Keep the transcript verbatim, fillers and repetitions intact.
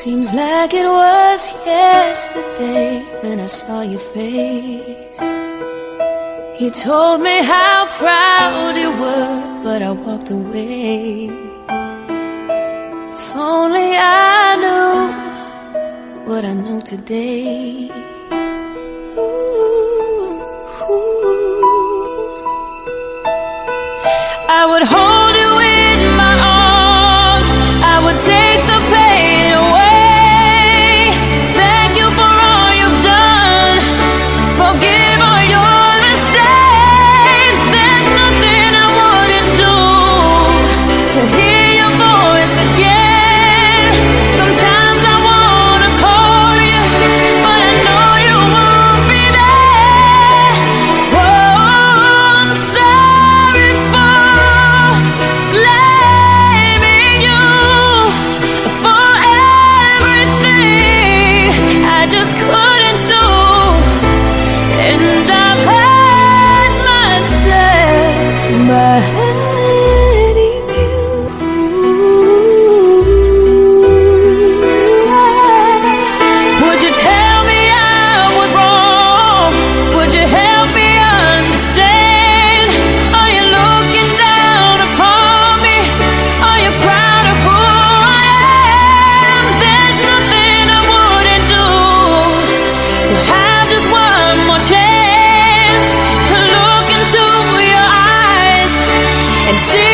Seems like it was yesterday when I saw your face. You told me how proud you were, but I walked away. If only I knew what I know today. Ooh, ooh. I would hold you in my arms, I would take the pain away. Thank you for all you've done, forgive all your mistakes. There's nothing I wouldn't do to hear your voice again. Sometimes I wanna call you, but I know you won't be there. Oh, I'm sorry for blaming you for everything I just couldn't do, and I've hurt myself by hurting you. Would you tell me I was wrong? Would you help me understand? Are you looking down upon me? Are you proud of who I am? There's nothing I wouldn't do to have just one more chance to look into your eyes and see